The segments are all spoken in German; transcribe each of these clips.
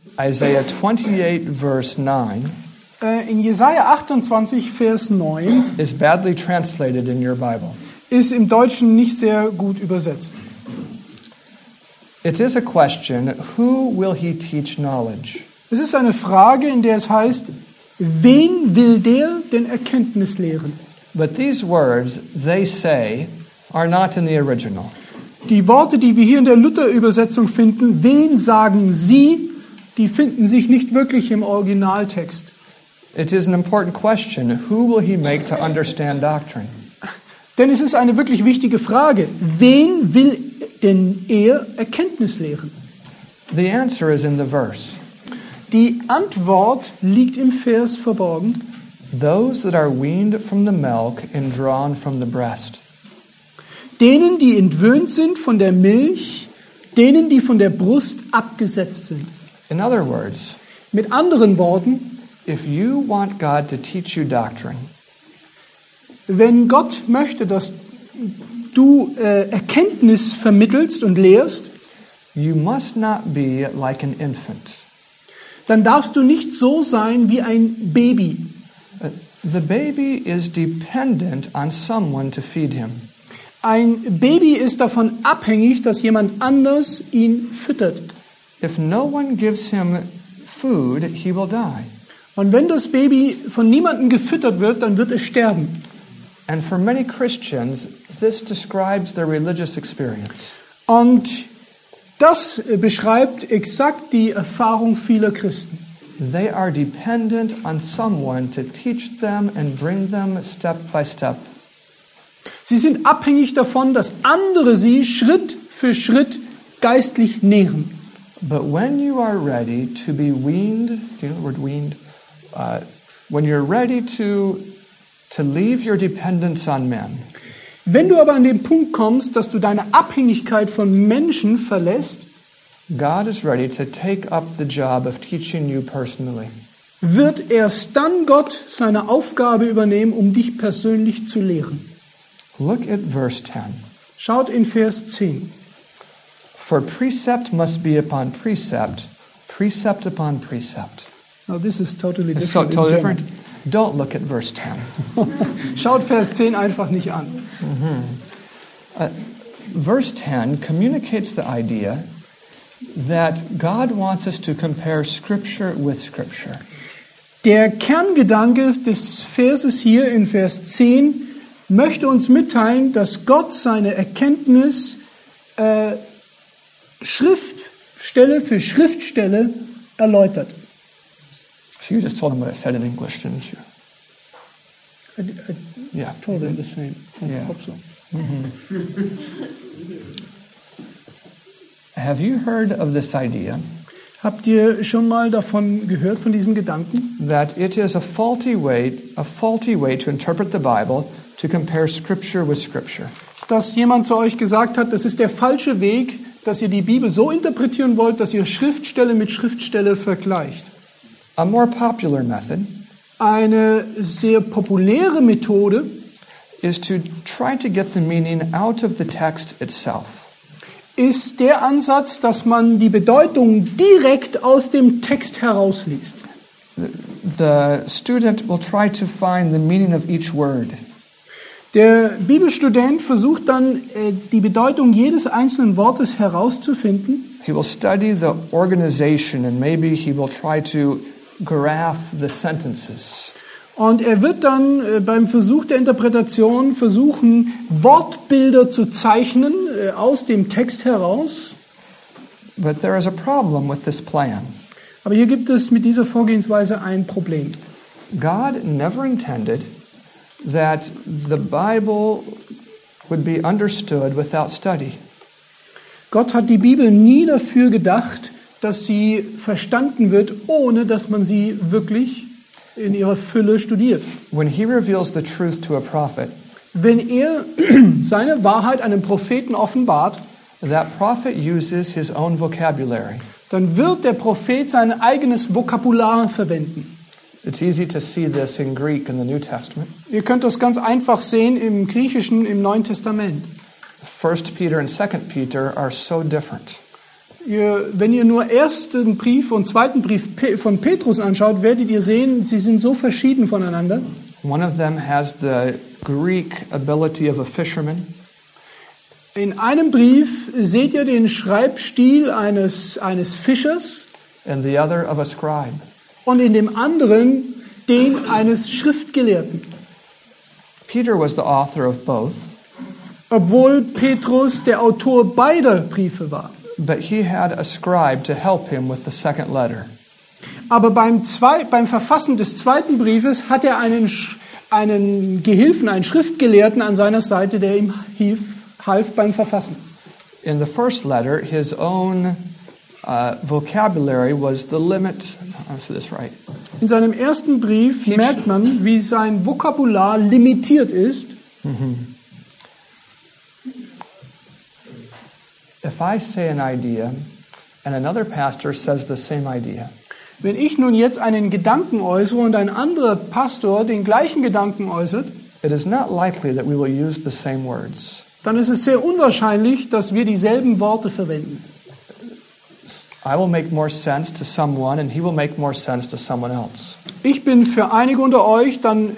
Isaiah 28 verse 9 In Jesaja 28, Vers 9 is badly translated in your Bible. ist im Deutschen nicht sehr gut übersetzt. It is a question, who will he teach knowledge? Es ist eine Frage, in der es heißt, wen will der denn Erkenntnis lehren? But these words, they say, are not in the original. Die Worte, die wir hier in der Luther-Übersetzung finden, wen sagen Sie, die finden sich nicht wirklich im Originaltext. It is an important question, who will he make to understand doctrine? Denn es ist eine wirklich wichtige Frage. Wen will denn er Erkenntnis lehren? The answer is in the verse. Die Antwort liegt im Vers verborgen. Those that are weaned from the milk and drawn from the breast. Denen, die entwöhnt sind von der Milch, denen, die von der Brust abgesetzt sind. In other words, Mit anderen Worten, if you want God to teach you doctrine, wenn Gott möchte, dass du Erkenntnis vermittelst und lehrst, you must not be like an infant. dann darfst du nicht so sein wie ein Baby. The baby is dependent on someone to feed him. Ein Baby ist davon abhängig, dass jemand anders ihn füttert. If no one gives him food, he will die. Und wenn das Baby von niemandem gefüttert wird, dann wird es sterben. And for many Christians, this describes their religious experience. Und das beschreibt exakt die Erfahrung vieler Christen. They are dependent on someone to teach them and bring them step by step. Sie sind abhängig davon, dass andere sie Schritt für Schritt geistlich nähren. But when you are ready to be weaned, do you know the word weaned? When you're ready to leave your dependence on men, Wenn du aber an den Punkt kommst, dass du deine Abhängigkeit von Menschen verlässt, God is ready to take up the job of teaching you personally. wird erst dann Gott seine Aufgabe übernehmen, um dich persönlich zu lehren. Look at verse 10. Schaut in Vers 10. For precept must be upon precept, precept upon precept. Now this is totally It's so different. totally in German. different. Don't look at verse 10. Schaut Vers 10 einfach nicht an. Verse 10 communicates the idea that God wants us to compare Scripture with Scripture. Der Kerngedanke des Verses hier in Vers 10 möchte uns mitteilen, dass Gott seine Erkenntnis Schriftstelle für Schriftstelle erläutert. So you just told him what I said in English, didn't you? I Yeah. told him the same. I Yeah. hope so. Have you heard of this idea Habt ihr schon mal davon gehört, von diesem Gedanken? that it is a faulty way to interpret the Bible to compare Scripture with Scripture? Dass jemand zu euch gesagt hat, das ist der falsche Weg, dass ihr die Bibel so interpretieren wollt, dass ihr Schriftstelle mit Schriftstelle vergleicht. A more popular method Eine sehr populäre Methode is to try to get the meaning out of the text itself. ist der Ansatz, dass man die Bedeutung direkt aus dem Text herausliest. The student will try to find the meaning of each word. Der Bibelstudent versucht dann, die Bedeutung jedes einzelnen Wortes herauszufinden. He will study the organization and maybe he will try to graph the sentences. Und er wird dann beim Versuch der Interpretation versuchen, Wortbilder zu zeichnen aus dem Text heraus. But there is a problem with this plan. Aber hier gibt es mit dieser Vorgehensweise ein Problem. God never intended that the Bible would be understood without study. Gott hat die Bibel nie dafür gedacht, dass sie verstanden wird, ohne dass man sie wirklich in ihrer Fülle studiert. When he reveals the truth to a prophet, Wenn er seine Wahrheit einem Propheten offenbart, that prophet uses his own vocabulary. dann wird der Prophet sein eigenes Vokabular verwenden. It's easy to see this in Greek in the New Testament. Ihr könnt das ganz einfach sehen im Griechischen im Neuen Testament. 1 Peter and 2 Peter are so different. Wenn ihr nur ersten Brief und zweiten Brief von Petrus anschaut, werdet ihr sehen, sie sind so verschieden voneinander. One of them has the Greek ability of a fisherman. In einem Brief seht ihr den Schreibstil eines Fischers And the other of a scribe. und in dem anderen den eines Schriftgelehrten. Peter was the author of both, Obwohl Petrus der Autor beider Briefe war. but he had a scribe to help him with the second letter. Aber beim Verfassen des zweiten Briefes hat er einen Gehilfen, einen Schriftgelehrten an seiner Seite, der ihm half beim Verfassen. In the first letter, his own vocabulary was the limit. I'll say this right. In seinem ersten Brief merkt man, wie sein Vokabular limitiert ist. If I say an idea and another pastor says the same idea, Wenn ich nun jetzt einen Gedanken äußere und ein anderer Pastor den gleichen Gedanken äußert, it is not likely that we will use the same words. dann ist es sehr unwahrscheinlich, dass wir dieselben Worte verwenden. I will make more sense to someone and he will make more sense to someone else. Ich bin für einige unter euch, dann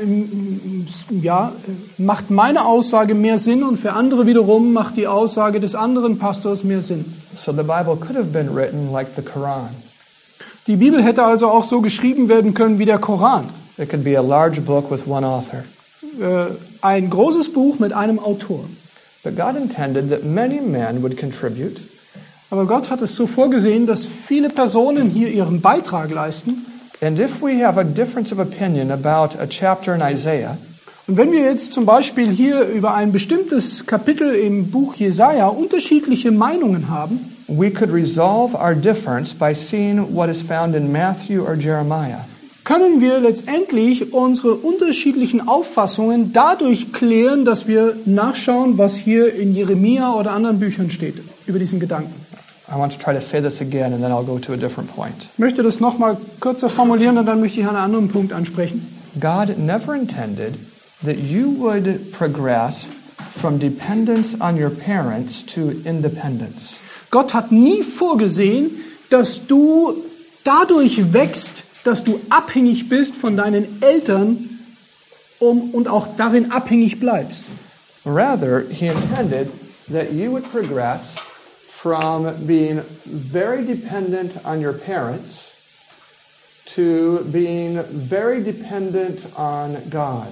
macht meine Aussage mehr Sinn und für andere wiederum macht die Aussage des anderen Pastors mehr Sinn. So the Bible could have been written like the Quran. Die Bibel hätte also auch so geschrieben werden können wie der Koran. It could be a large book with one author. Ein großes Buch mit einem Autor. But God intended that many men would contribute. Aber Gott hat es so vorgesehen, dass viele Personen hier ihren Beitrag leisten. And if we have a difference of opinion about a chapter in Isaiah, Und wenn wir jetzt zum Beispiel hier über ein bestimmtes Kapitel im Buch Jesaja unterschiedliche Meinungen haben, we could resolve our difference by seeing what is found in Matthew or Jeremiah. können wir letztendlich unsere unterschiedlichen Auffassungen dadurch klären, dass wir nachschauen, was hier in Jeremia oder anderen Büchern steht über diesen Gedanken. I want to try to say this again and then I'll go to a different point. Ich möchte das nochmal kürzer formulieren und dann möchte ich einen anderen Punkt ansprechen. God never intended that you would progress from dependence on your parents to independence. Gott hat nie vorgesehen, dass du dadurch wächst, dass du abhängig bist von deinen Eltern und auch darin abhängig bleibst. Rather, he intended that you would progress from being very dependent on your parents to being very dependent on God.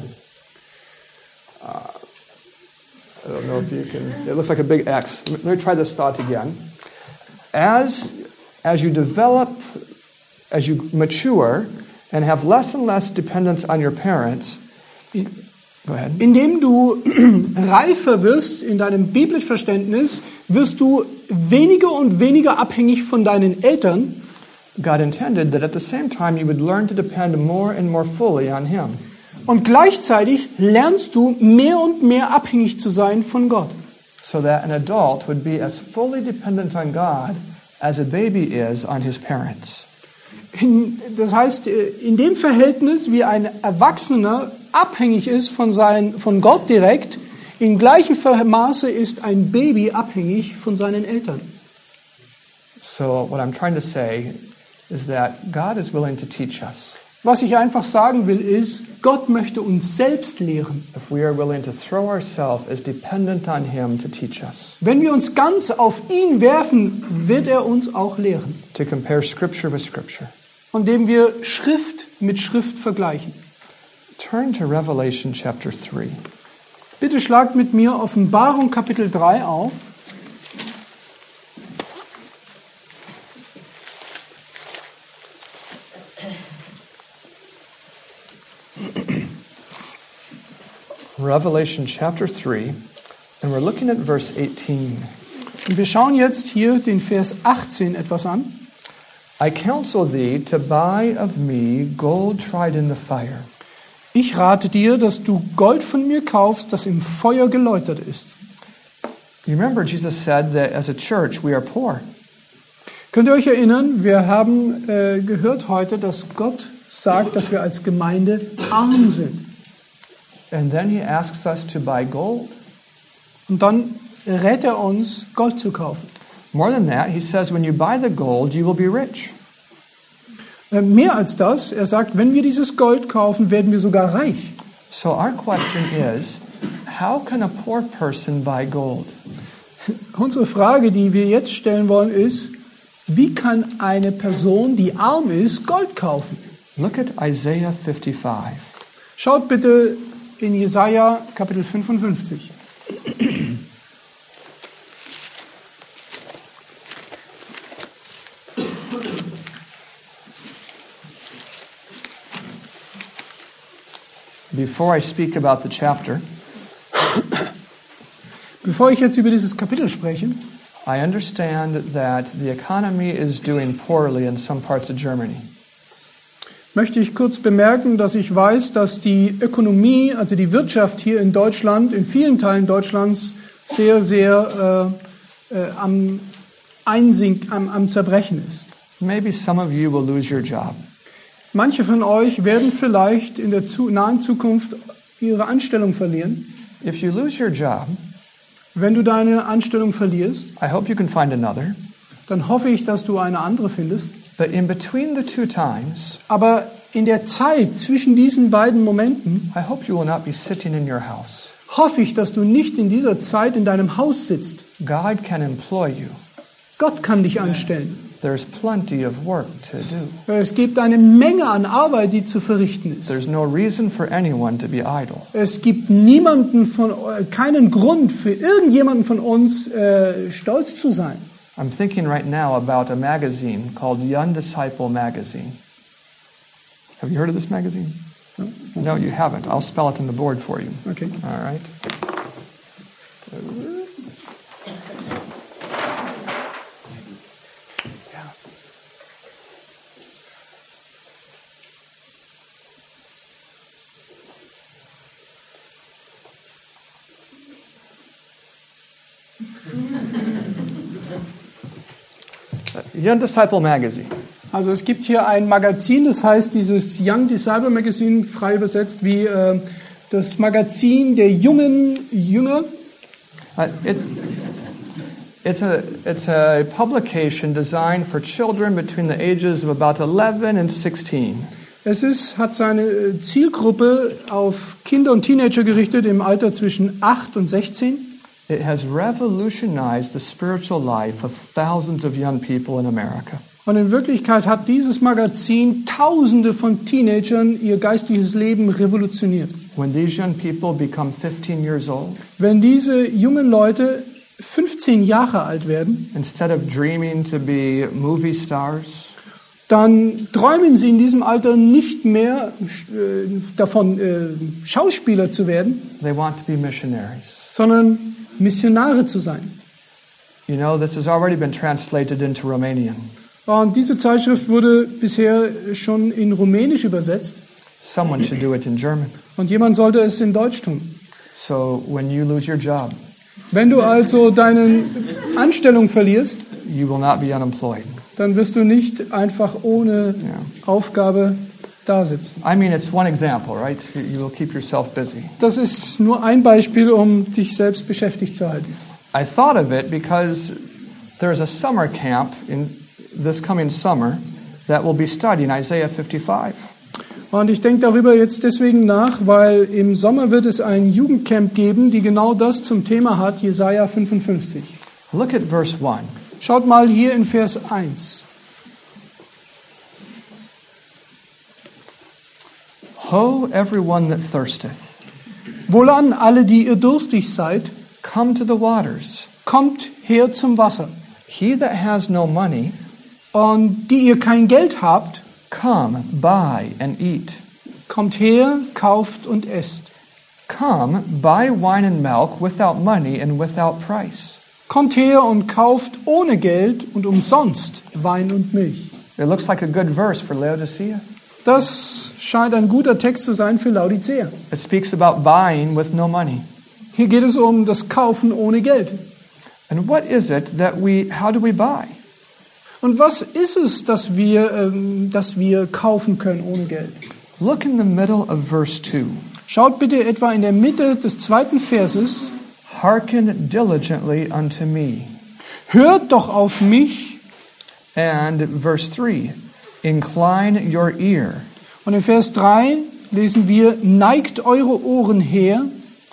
I don't know if you can, it looks like a big X. Let me try this thought again. As you develop, as you mature and have less and less dependence on your parents, go ahead. Indem du reifer wirst in deinem Bibelverständnis, wirst du weniger und weniger abhängig von deinen Eltern. God intended that at the same time you would learn to depend more and more fully on Him. Und gleichzeitig lernst du mehr und mehr abhängig zu sein von Gott. So that an adult would be as fully dependent on God as a baby is on his parents. Das heißt, in dem Verhältnis, wie ein Erwachsener abhängig ist von Gott direkt, im gleichen Maße ist ein Baby abhängig von seinen Eltern. So what I'm trying to say is that God is willing to teach us. Was ich einfach sagen will, ist, Gott möchte uns selbst lehren. If we are willing to throw ourselves as dependent on Him to teach us. Wenn wir uns ganz auf ihn werfen, wird er uns auch lehren. To compare Scripture with Scripture. Indem wir Schrift mit Schrift vergleichen. Turn to Revelation chapter 3. Bitte schlagt mit mir Offenbarung Kapitel 3 auf. Revelation chapter 3, and we're looking at verse 18. Und wir schauen jetzt hier den Vers 18 etwas an. I counsel thee to buy of me gold tried in the fire. Ich rate dir, dass du Gold von mir kaufst, das im Feuer geläutert ist. You remember Jesus said that as a church we are poor. Könnt ihr euch erinnern, wir haben gehört heute, dass Gott sagt, dass wir als Gemeinde arm sind. And then he asks us to buy gold. Und dann rät er uns, Gold zu kaufen. More than that, he says, when you buy the gold, you will be rich. Mehr als das, er sagt, wenn wir dieses Gold kaufen, werden wir sogar reich. So our question is, how can a poor person buy gold? Unsere Frage, die wir jetzt stellen wollen, ist, wie kann eine Person, die arm ist, Gold kaufen? Look at Isaiah 55. Schaut bitte in Jesaja Kapitel 55. Before I speak about the chapter, Bevor ich jetzt über dieses Kapitel spreche, I understand that the economy is doing poorly in some parts of Germany. möchte ich kurz bemerken, dass ich weiß, dass die Ökonomie, also die Wirtschaft hier in Deutschland, in vielen Teilen Deutschlands, sehr, sehr am Zerbrechen ist. Maybe some of you will lose your job. Manche von euch werden vielleicht in der nahen Zukunft ihre Anstellung verlieren. If you lose your job, Wenn du deine Anstellung verlierst, I hope you can find another. dann hoffe ich, dass du eine andere findest. But in between the two times, Aber in der Zeit zwischen diesen beiden Momenten I hope you will not be sitting in your house. hoffe ich, dass du nicht in dieser Zeit in deinem Haus sitzt. God can employ you. Gott kann dich anstellen. There's plenty of work to do. Es gibt eine Menge an Arbeit, die zu verrichten ist. There's no reason for anyone to be idle. Es gibt keinen Grund für irgendjemanden von uns, stolz zu sein. I'm thinking right now about a magazine called Young Disciple Magazine. Have you heard of this magazine? No, you haven't. I'll spell it on the board for you. Okay. All right. Young Disciple Magazine. Also es gibt hier ein Magazin, das heißt dieses Young Disciple Magazine, frei übersetzt wie das Magazin der Jünger. It's a publication designed for children between the ages of about 11 and 16. Hat seine Zielgruppe auf Kinder und Teenager gerichtet im Alter zwischen 8 und 16. It has revolutionized the spiritual life of thousands of young people in America. Und in Wirklichkeit hat dieses Magazin Tausende von Teenagern ihr geistliches Leben revolutioniert. When these young people become 15 years old, wenn diese jungen Leute 15 Jahre alt werden, instead of dreaming to be movie stars, dann träumen sie in diesem Alter nicht mehr davon, Schauspieler zu werden, they want to be missionaries. sondern Missionare zu sein. You know, this has already been translated into Romanian. Und diese Zeitschrift wurde bisher schon in Rumänisch übersetzt. Someone should do it in German. Und jemand sollte es in Deutsch tun. So when you lose your job, wenn du also deine Anstellung verlierst, you will not be unemployed. Dann wirst du nicht einfach ohne Aufgabe da sitzen. I mean, it's one example, right? You will keep yourself busy. Das ist nur ein Beispiel, um dich selbst beschäftigt zu halten. I thought of it because there's a summer camp in this coming summer that will be studying Isaiah 55. Und ich denke darüber jetzt deswegen nach, weil im Sommer wird es ein Jugendcamp geben, die genau das zum Thema hat, Jesaja 55. Look at verse 1. Schaut mal hier in Vers 1. Ho, everyone that thirsteth. Wohlan alle, die ihr durstig seid, come to the waters. Kommt her zum Wasser. He that has no money, und die ihr kein Geld habt, come, buy and eat. Kommt her, kauft und esst. Come, buy wine and milk without money and without price. Kommt her und kauft ohne Geld und umsonst Wein und Milch. It looks like a good verse for Laodicea. Das scheint ein guter Text zu sein für Laodicea. It speaks about buying with no money. Hier geht es um das Kaufen ohne Geld. And what is it that how do we buy? Und was ist es, dass wir kaufen können ohne Geld? Look in the middle of verse 2. Schaut bitte etwa in der Mitte des 2. Verses. Hearken diligently unto me. hört doch auf mich. And verse 3, incline your ear. Und in Vers 3 lesen wir, neigt eure Ohren her,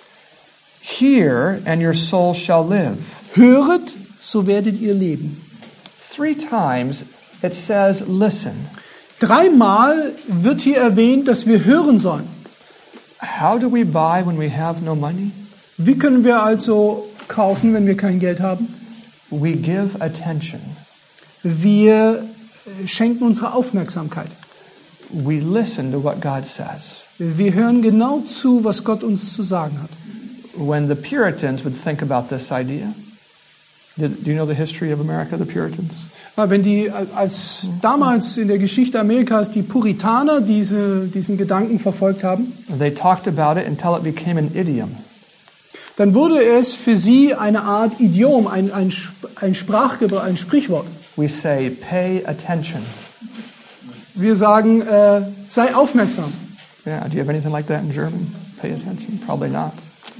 Hear, and your soul shall live. höret, so werdet ihr leben. 3 times it says, listen. 3-mal wird hier erwähnt, dass wir hören sollen. How do we buy when we have no money? Wie können wir also kaufen, wenn wir kein Geld haben? We give attention. Wir schenken unsere Aufmerksamkeit. We listen to what God says. Wir hören genau zu, was Gott uns zu sagen hat. When the Puritans would think about this idea, do you know the history of America, the Puritans? Wenn als damals in der Geschichte Amerikas die Puritaner diesen Gedanken verfolgt haben, They talked about it until it became an idiom. dann wurde es für sie eine Art Idiom, ein Sprachgebrauch, ein Sprichwort. We say, pay attention. Wir sagen, sei aufmerksam. Yeah, do you have anything like that in German? Pay attention? Probably not.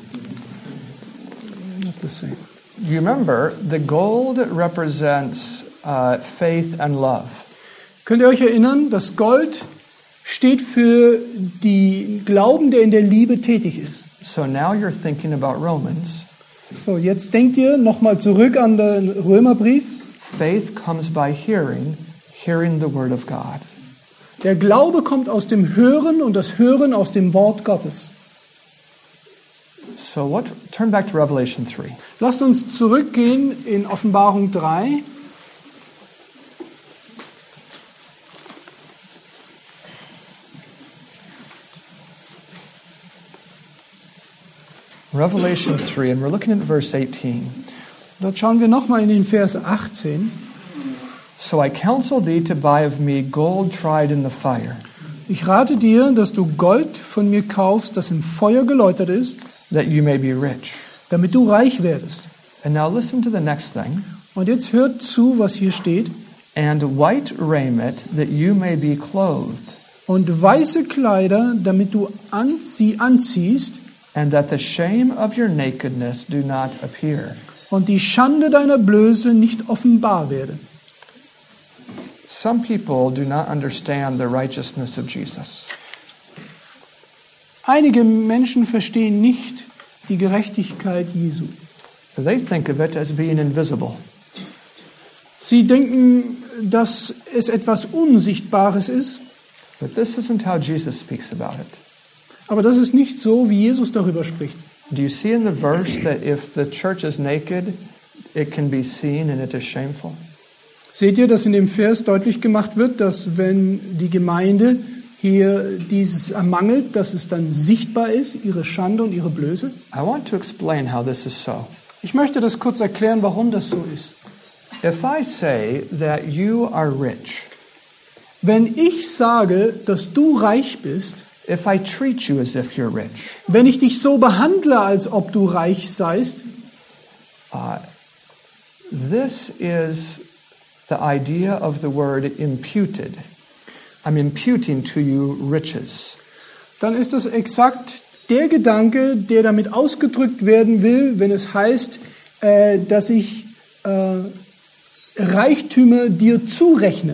Not the same. You remember, the gold represents faith and love. Könnt ihr euch erinnern, das Gold steht für den Glauben, der in der Liebe tätig ist. So now you're thinking about Romans. So, jetzt denkt ihr nochmal zurück an den Römerbrief. Faith comes by hearing the word of God. Der Glaube kommt aus dem Hören und das Hören aus dem Wort Gottes. So turn back to Revelation 3. Lasst uns zurückgehen in Offenbarung 3. Revelation 3, and we're looking at verse 18. Dort schauen wir nochmal in den Vers 18. So I counsel thee to buy of me gold tried in the fire, Ich rate dir, dass du Gold von mir kaufst, das im Feuer geläutert ist, that you may be rich. damit du reich werdest. And now listen to the next thing. Und jetzt hört zu, was hier steht. And white raiment, that you may be clothed, Und weiße Kleider, damit du sie anziehst and that the shame of your nakedness do not appear. und die Schande deiner Blöße nicht offenbar werde. Some people do not understand the righteousness of Jesus. Einige Menschen verstehen nicht die Gerechtigkeit Jesu. They think of it as being invisible. Sie denken, dass es etwas Unsichtbares ist, But this isn't how Jesus speaks about it. aber das ist nicht so, wie Jesus darüber spricht. Do you see in the verse that if the church is naked, it can be seen and it is shameful? Seht ihr, dass in dem Vers deutlich gemacht wird, dass wenn die Gemeinde hier dieses ermangelt, dass es dann sichtbar ist, ihre Schande und ihre Blöße? I want to explain how this is so. Ich möchte das kurz erklären, warum das so ist. If I say that you are rich, Wenn ich sage, dass du reich bist, if I treat you as if you're rich, wenn ich dich so behandle, als ob du reich seist, this is the idea of the word imputed. I'm imputing to you riches. dann ist das exakt der Gedanke, der damit ausgedrückt werden will, wenn es heißt, dass ich Reichtümer dir zurechne.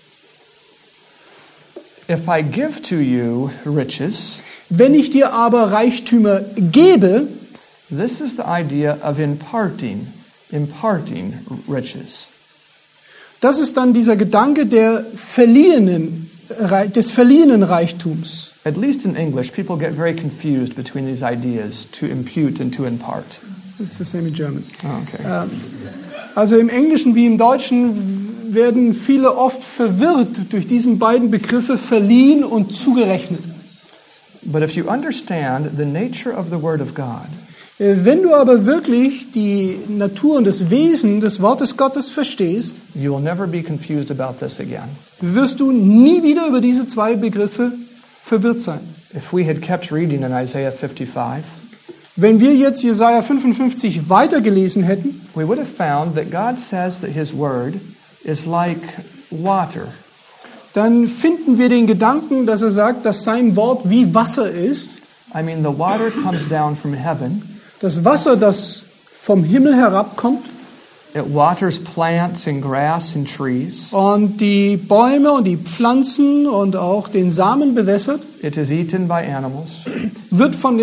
If I give to you riches, Wenn ich dir aber Reichtümer gebe, this is the idea of imparting riches. das ist dann dieser Gedanke des verliehenen Reichtums. At least in English, people get very confused between these ideas, to impute and to impart. It's the same in German. Oh, okay. Also im Englischen wie im Deutschen werden viele oft verwirrt durch diesen beiden Begriffe verliehen und zugerechnet. But if you understand the nature of the Word of God, Wenn du aber wirklich die Natur und das Wesen des Wortes Gottes verstehst, you will never be confused about this again. wirst du nie wieder über diese zwei Begriffe verwirrt sein. If we had kept reading in Isaiah 55, Wenn wir jetzt Jesaja 55 weitergelesen hätten, we would have found that God says that His Word is like water. dann finden wir den Gedanken, dass er sagt, dass sein Wort wie Wasser ist. I mean, the water comes down from heaven, Das Wasser, das vom Himmel herabkommt, It waters plants and grass and trees. und die Bäume und die Pflanzen und auch den Samen bewässert, It is eaten by animals. wird von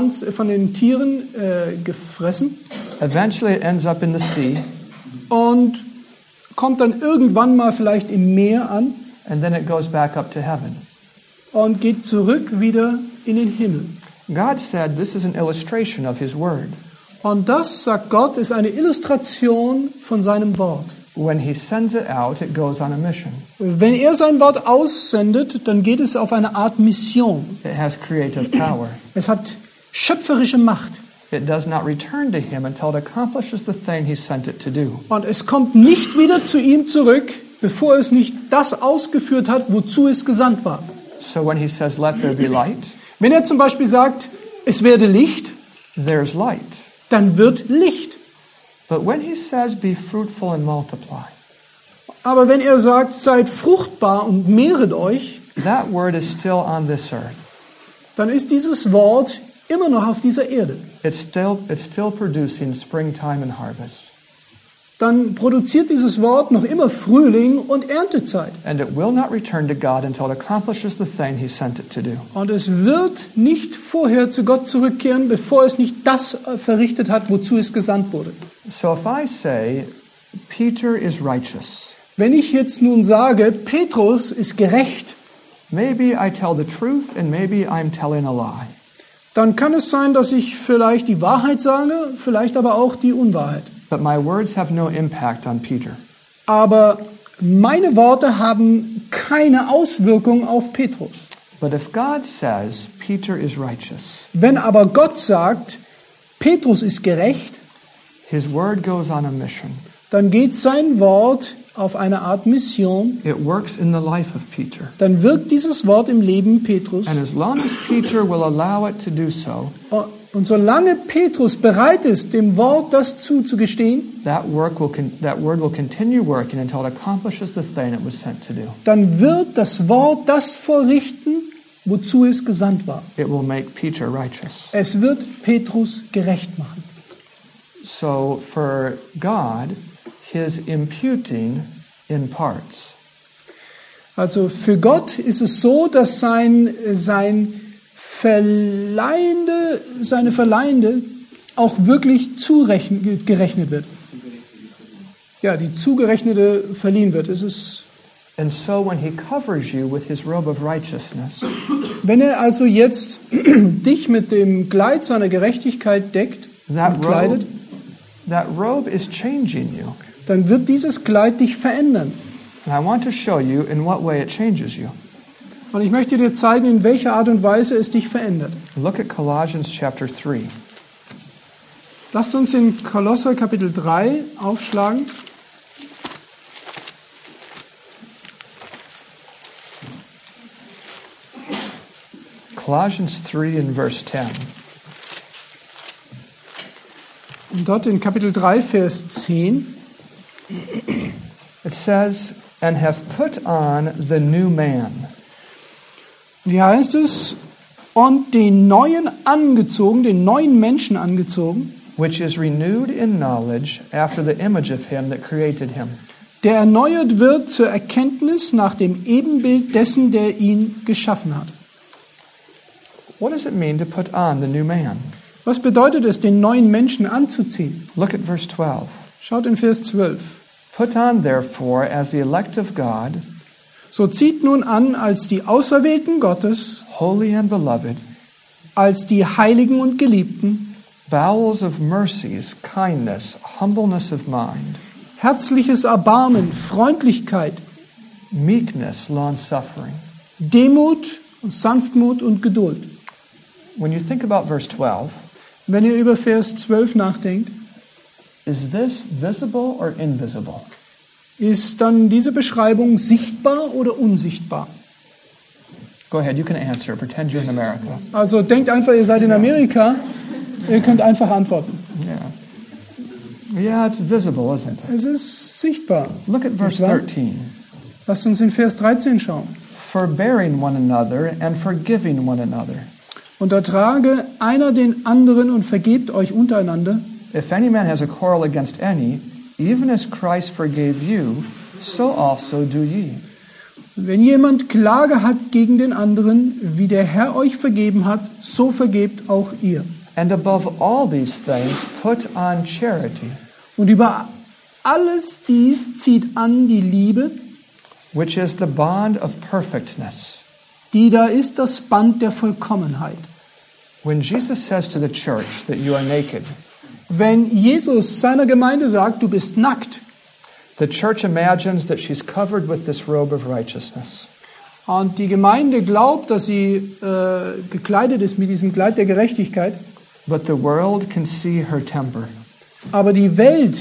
den Tieren gefressen Eventually it ends up in the sea, und kommt dann irgendwann mal vielleicht im Meer an and then it goes back up to heaven. und geht zurück wieder in den Himmel. God said this is an illustration of His word. Und das, sagt Gott, ist eine Illustration von seinem Wort. When He sends it out, it goes on a mission. Wenn er sein Wort aussendet, dann geht es auf eine Art Mission. It has creative power. Es hat schöpferische Macht. It does not return to Him until it accomplishes the thing He sent it to do. Und es kommt nicht wieder zu ihm zurück, bevor es nicht das ausgeführt hat, wozu es gesandt war. So when He says, "Let there be light," Wenn er zum Beispiel sagt, es werde Licht, there's light. dann wird Licht. But when He says, "Be fruitful and multiply," Aber wenn er sagt, seid fruchtbar und mehret euch, that word is still on this earth. dann ist dieses Wort immer noch auf dieser Erde. It's still producing springtime and harvest. Dann produziert dieses Wort noch immer Frühling und Erntezeit. And it will not return to God until it accomplishes the thing He sent it to do. Und es wird nicht vorher zu Gott zurückkehren, bevor es nicht das verrichtet hat, wozu es gesandt wurde. So if I say, Peter is righteous, Wenn ich jetzt nun sage, Petrus ist gerecht, maybe I tell the truth and maybe I'm telling a lie. dann kann es sein, dass ich vielleicht die Wahrheit sage, vielleicht aber auch die Unwahrheit. But my words have no impact on Peter. Aber meine Worte haben keine Auswirkung auf Petrus. But if God says Peter is righteous, Wenn aber Gott sagt, Petrus ist gerecht, His word goes on a mission. dann geht sein Wort auf eine Art Mission, It works in the life of Peter. dann wirkt dieses Wort im Leben Petrus. And as long as Peter will allow it to do so, Und solange Petrus bereit ist, dem Wort das zuzugestehen, that word will continue working until it accomplishes the thing it was sent to do. dann wird das Wort das vollrichten, wozu es gesandt war. It will make Peter righteous. Es wird Petrus gerecht machen. So for God, His imputing imparts. Also für Gott ist es so, dass seine Verleihende auch wirklich gerechnet wird. Ja, die zugerechnete verliehen wird. Es ist, And so when He covers you with His robe of righteousness, wenn er also jetzt dich mit dem Kleid seiner Gerechtigkeit deckt und kleidet, that robe is changing you. dann wird dieses Kleid dich verändern. And I want to show you in what way it changes you. Und ich möchte dir zeigen, in welcher Art und Weise es dich verändert. Look at Colossians chapter 3. Lasst uns in Kolosser Kapitel 3 aufschlagen. Colossians 3 in verse 10. Und dort in Kapitel 3, Vers 10. It says, "And have put on the new man." Und hier heißt es, und den neuen angezogen, den neuen Menschen angezogen, which is renewed in knowledge after the image of Him that created him. der erneuert wird zur Erkenntnis nach dem Ebenbild dessen, der ihn geschaffen hat. What does it mean to put on the new man? Was bedeutet es, den neuen Menschen anzuziehen? Look at verse 12. Schaut in Vers 12. Put on, therefore, as the elect of God, So zieht nun an als die Auserwählten Gottes, holy and beloved, als die Heiligen und Geliebten, bowels of mercies, kindness, humbleness of mind, herzliches Erbarmen, Freundlichkeit, meekness, long-suffering. Demut, Sanftmut und Geduld. When you think about verse 12, Wenn ihr über Vers 12 nachdenkt, is this visible or invisible? ist dann diese Beschreibung sichtbar oder unsichtbar? Go ahead, you can answer. Pretend you're in America. Also denkt einfach, ihr seid in Amerika, ihr könnt einfach antworten. Yeah, it's visible, isn't it? Es ist sichtbar. Look at verse Nicht wahr? 13. Lasst uns in Vers 13 schauen. Forbearing one another and forgiving one another. Und ertrage einer den anderen und vergebt euch untereinander. If any man has a quarrel against any, even as Christ forgave you, so also do ye. Wenn jemand Klage hat gegen den anderen, wie der Herr euch vergeben hat, so vergebt auch ihr. And above all these things, put on charity, Und über alles dies zieht an die Liebe, which is the bond of perfectness. die da ist das Band der Vollkommenheit. When Jesus says to the church that you are naked, Wenn Jesus seiner Gemeinde sagt, du bist nackt, the church imagines that she's covered with this robe of righteousness. und die Gemeinde glaubt, dass sie gekleidet ist mit diesem Kleid der Gerechtigkeit, But the world can see her temper. aber die Welt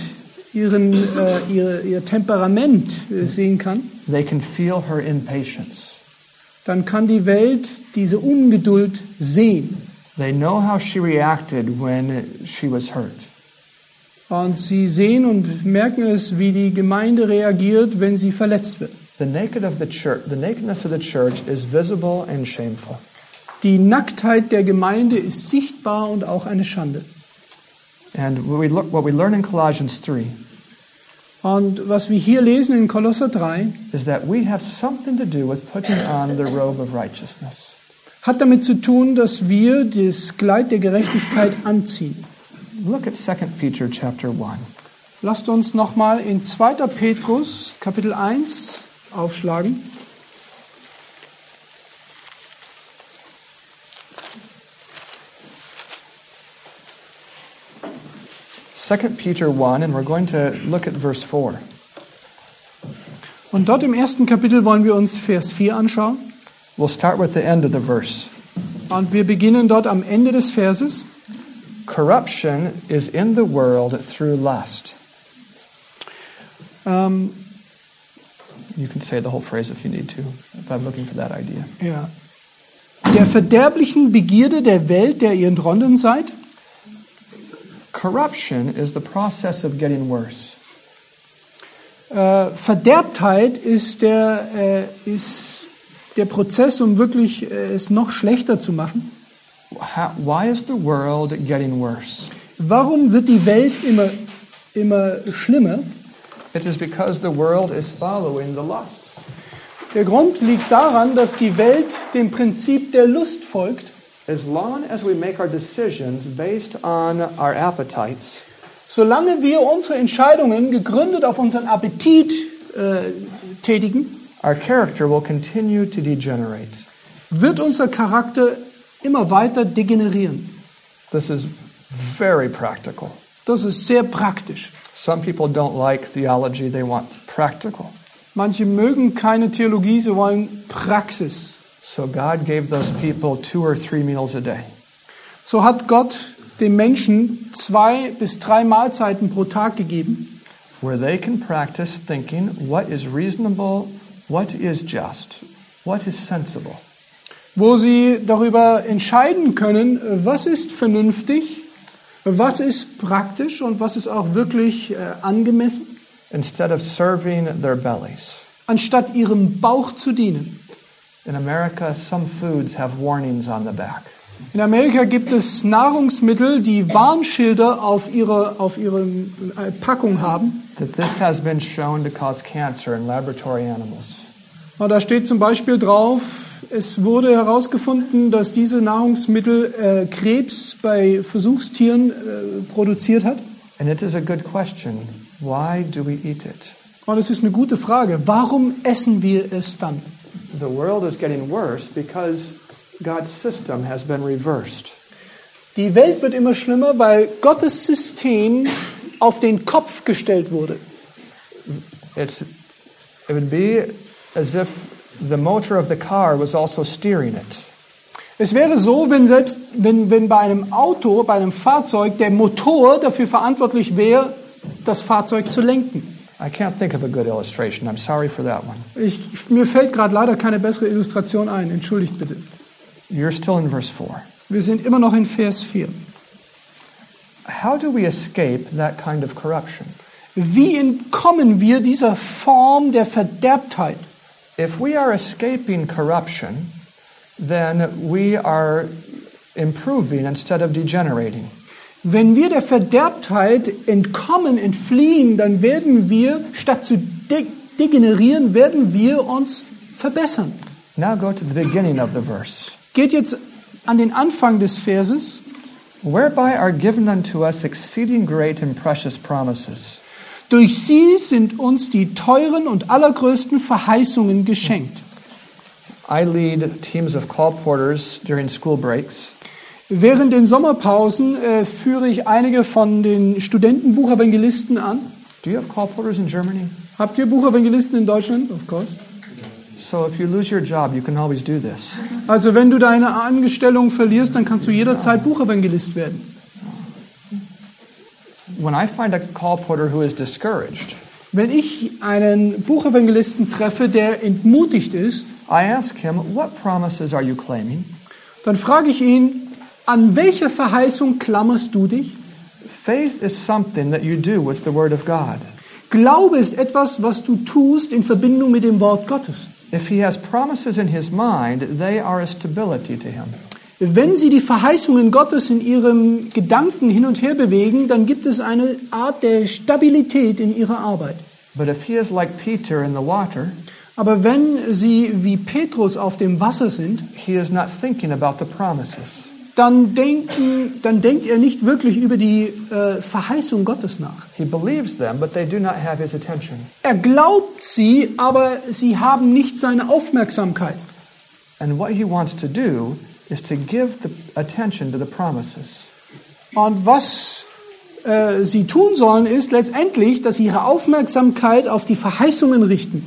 ihr Temperament sehen kann, They can feel her impatience. dann kann die Welt diese Ungeduld sehen. They know how she reacted when she was hurt. Und sie sehen und merken es, wie die Gemeinde reagiert, wenn sie verletzt wird. The nakedness of the church is visible and shameful. Die Nacktheit der Gemeinde ist sichtbar und auch eine Schande. And what we learn in Colossians 3 Und was wir hier lesen in Kolosser 3, is that we have something to do with putting on the robe of righteousness. hat damit zu tun, dass wir das Kleid der Gerechtigkeit anziehen. Look at 2 Peter chapter 1. Lasst uns nochmal in 2. Petrus Kapitel 1 aufschlagen. Second Peter 1, and we're going to look at verse 4. Und dort im 1. Kapitel wollen wir uns Vers 4 anschauen. We'll start with the end of the verse. Und wir beginnen dort am Ende des Verses. Corruption is in the world through lust. Ähm, You can say the whole phrase if you need to, if I'm looking for that idea. ja. Der verderblichen Begierde der Welt, der ihr entronnen seid. Corruption is the process of getting worse. Verderbtheit ist der Prozess, um wirklich es noch schlechter zu machen. Why is the world getting worse? Warum wird die Welt immer schlimmer? It is because the world is following the lusts. Der Grund liegt daran, dass die Welt dem Prinzip der Lust folgt. As long as we make our decisions based on our appetites, Solange wir unsere Entscheidungen gegründet auf unseren Appetit tätigen, our character will continue to degenerate. wird unser Charakter immer weiter degenerieren. This is very practical. Das ist sehr praktisch. Some people don't like theology, they want practical. Manche mögen keine Theologie, sie wollen Praxis. So God gave those people 2 or 3 meals a day. So hat Gott den Menschen 2 bis 3 Mahlzeiten pro Tag gegeben, Where they can practice thinking what is reasonable, what is just, what is sensible. wo sie darüber entscheiden können, was ist vernünftig, was ist praktisch und was ist auch wirklich angemessen, Instead of serving their bellies. anstatt ihrem Bauch zu dienen. In America, some foods have warnings on the back. In Amerika gibt es Nahrungsmittel, die Warnschilder auf ihrer Packung haben. That this has been shown to cause cancer in laboratory animals. Und da steht zum Beispiel drauf, es wurde herausgefunden, dass diese Nahrungsmittel Krebs bei Versuchstieren produziert hat. And it is a good question. Why do we eat it? Und es ist eine gute Frage. Warum essen wir es dann? The world is getting worse because God's system has been reversed. Die Welt wird immer schlimmer, weil Gottes System auf den Kopf gestellt wurde. It would be as if the motor of the car was also steering it. Es wäre so, wenn bei einem Auto, bei einem Fahrzeug der Motor dafür verantwortlich wäre, das Fahrzeug zu lenken. I can't think of a good illustration. I'm sorry for that one. Mir fällt gerade leider keine bessere Illustration ein. Entschuldigt bitte. You're still in verse 4. Wir sind immer noch in Vers 4. How do we escape that kind of corruption? Wie entkommen wir dieser Form der Verderbtheit? If we are escaping corruption, then we are improving instead of degenerating. Wenn wir der Verderbtheit entkommen, entfliehen, dann werden wir, statt zu degenerieren, werden wir uns verbessern. Now go to the beginning of the verse. Geht jetzt an den Anfang des Verses. Whereby are given unto us exceeding great and precious promises. Durch sie sind uns die teuren und allergrößten Verheißungen geschenkt. I lead teams of call porters during school breaks. Während den Sommerpausen führe ich einige von den Studenten-Buchevangelisten an. Do you have call porters in Germany? Habt ihr Buchevangelisten in Deutschland? Of course. So if you lose your job, you can always do this. Also wenn du deine Angestellung verlierst, dann kannst du jederzeit Buchevangelist werden. When I find a call porter who is discouraged, Wenn ich einen Buchevangelisten treffe, der entmutigt ist, I ask him, what promises are you claiming? dann frage ich ihn, an welche Verheißung klammerst du dich? Faith is something that you do with the Word of God. Glaube ist etwas, was du tust in Verbindung mit dem Wort Gottes. If he has promises in his mind, they are a stability to him. Wenn sie die Verheißungen Gottes in ihrem Gedanken hin und her bewegen, dann gibt es eine Art der Stabilität in ihrer Arbeit. But if he is like Peter in the water, Aber wenn sie wie Petrus auf dem Wasser sind, he is not thinking about the promises. dann denkt er nicht wirklich über die Verheißung Gottes nach. He believes them, but they do not have his attention. Er glaubt sie, aber sie haben nicht seine Aufmerksamkeit. And what he wants to do is to give the attention to the promises. Und was sie tun sollen, ist letztendlich, dass sie ihre Aufmerksamkeit auf die Verheißungen richten.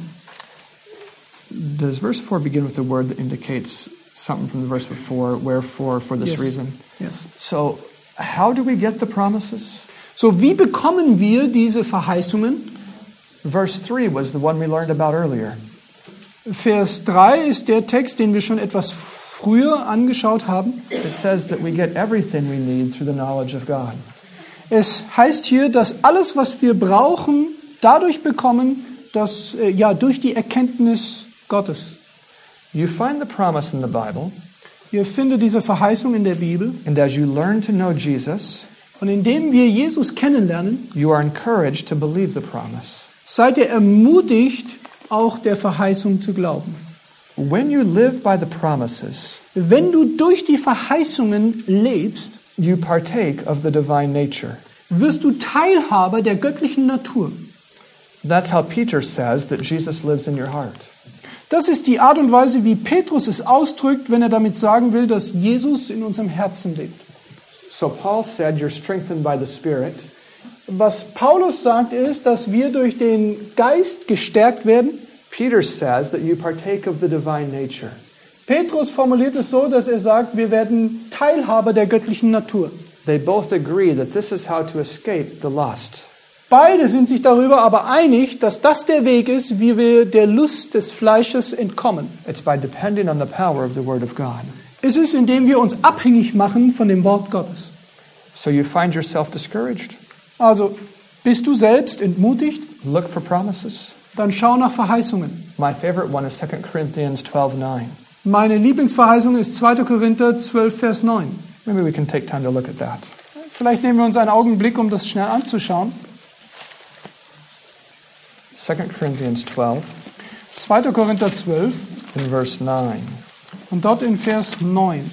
Does verse 4 begin with a word that indicates something from the verse before, wherefore, for this Yes. reason? Yes. So, how do we get the promises? So, wie bekommen wir diese Verheißungen? Verse 3 was the one we learned about earlier. Vers 3 ist der Text, den wir schon etwas früher angeschaut haben. It says that we get everything we need through the knowledge of God. Es heißt hier, dass alles, was wir brauchen, dadurch bekommen, dass durch die Erkenntnis Gottes. You find the promise in the Bible, Ihr findet diese Verheißung in der Bibel. and as you learn to know Jesus, Und indem wir Jesus kennenlernen, you are encouraged to believe the promise. seid ihr ermutigt, auch der Verheißung zu glauben. When you live by the promises, Wenn du durch die Verheißungen lebst, you partake of the divine nature. wirst du Teilhaber der göttlichen Natur. That's how Peter says that Jesus lives in your heart. Das ist die Art und Weise, wie Petrus es ausdrückt, wenn er damit sagen will, dass Jesus in unserem Herzen lebt. So Paul said you're strengthened by the Spirit. Was Paulus sagt, ist, dass wir durch den Geist gestärkt werden. Peter says that you partake of the divine nature. Petrus formuliert es so, dass er sagt, wir werden Teilhaber der göttlichen Natur. They both agree that this is how to escape the lust. Beide sind sich darüber aber einig, dass das der Weg ist, wie wir der Lust des Fleisches entkommen. It's by depending on the power of the Word of God. Es ist, indem wir uns abhängig machen von dem Wort Gottes. So you find yourself discouraged? Also, bist du selbst entmutigt? Look for promises. Dann schau nach Verheißungen. My favorite one is 2 Corinthians 12:9. Meine Lieblingsverheißung ist 2. Korinther 12, Vers 9. Maybe we can take time to look at that. Vielleicht nehmen wir uns einen Augenblick, um das schnell anzuschauen. 2 Corinthians 12 2. Korinther 12 in verse 9. und dort in Vers 9.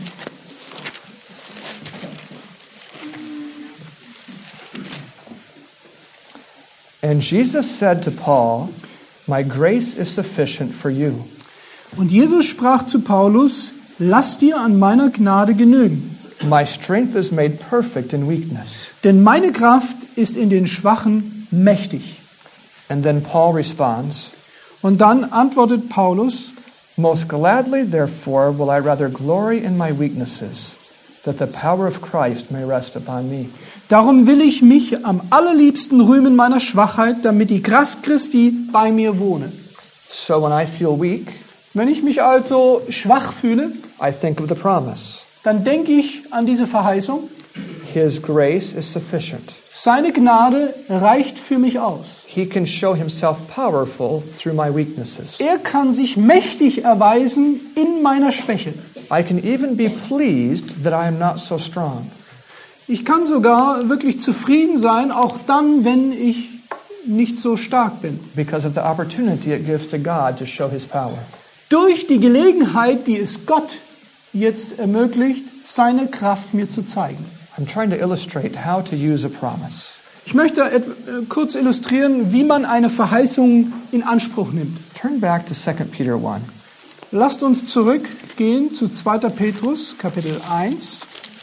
And Jesus said to Paul, my grace is sufficient for you. Und Jesus sprach zu Paulus, lass dir an meiner Gnade genügen, My strength is made perfect in weakness. denn meine Kraft ist in den Schwachen mächtig. And then Paul responds, Und dann antwortet Paulus, most gladly, therefore, will I rather glory in my weaknesses, that the power of Christ may rest upon me. darum will ich mich am allerliebsten rühmen meiner Schwachheit, damit die Kraft Christi bei mir wohne. So when I feel weak, Wenn ich mich also schwach fühle, I think of the promise. dann denke ich an diese Verheißung. His grace is sufficient. Seine Gnade reicht für mich aus. He can show himself powerful through my weaknesses. Er kann sich mächtig erweisen in meiner Schwäche. I can even be pleased that I am not so strong. Ich kann sogar wirklich zufrieden sein, auch dann, wenn ich nicht so stark bin. because of the opportunity it gives to God to show his power. Durch die Gelegenheit, die es Gott jetzt ermöglicht, seine Kraft mir zu zeigen. I'm trying to illustrate how to use a promise. Ich möchte kurz illustrieren, wie man eine Verheißung in Anspruch nimmt. Turn back to 2 Peter 1. Lasst uns zurückgehen zu 2. Petrus, Kapitel 1.